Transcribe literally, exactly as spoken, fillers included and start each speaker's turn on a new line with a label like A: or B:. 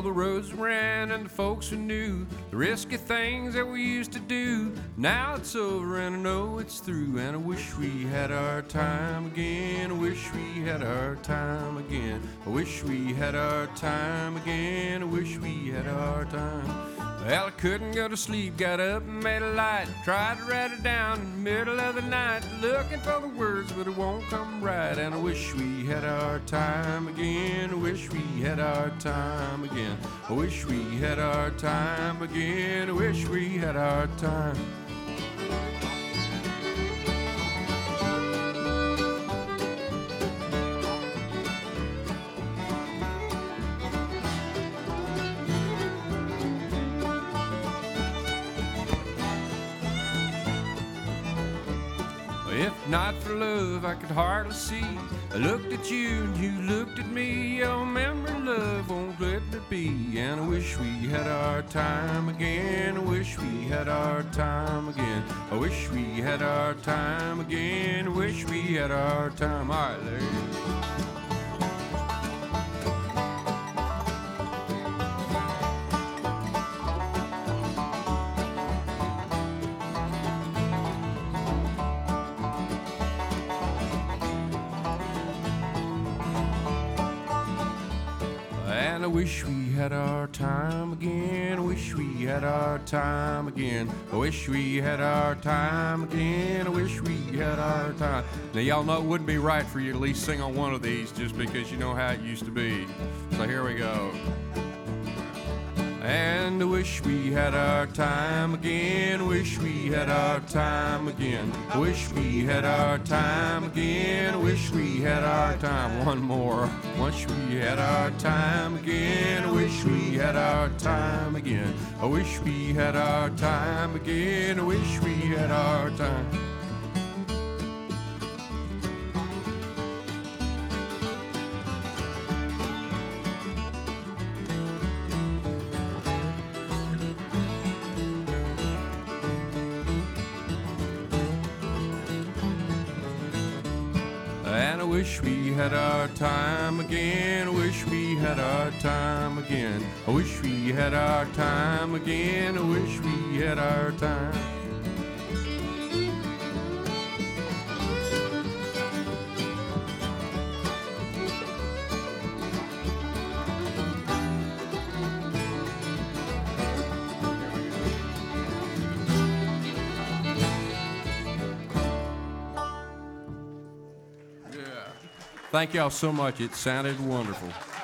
A: the roads ran and the folks who knew the risky things that we used to do. Now it's over and I know it's through, and I wish we had our time again. I wish we had our time again. I wish we had our time again. I wish we had our time. Well, I couldn't go to sleep, got up and made a light, tried to write it down in the middle of the night, looking for the words, but it won't come right. And I wish we had our time again. I wish we had our time again. I wish we had our time again. I wish we had our time. If not for love, I could hardly see. I looked at you and you looked at me. Oh, memory, love won't let me be. And I wish we had our time again. I wish we had our time again. I wish we had our time again. I wish we had our time. All right, Larry. And I wish we had our time again. I wish we had our time again. I wish we had our time again. I wish we had our time. Now, y'all know it wouldn't be right for you to at least sing on one of these just because you know how it used to be. So here we go. And I wish we had our time again. Wish we had our time again. Wish we had our time again. Wish we had our time. One more. Wish we had our time again. Wish we had our time again. I wish we had our time again. I wish we had our time. And I wish we had our time again. I wish we had our time again. I wish we had our time again. I wish we had our time. Thank y'all so much. It sounded wonderful.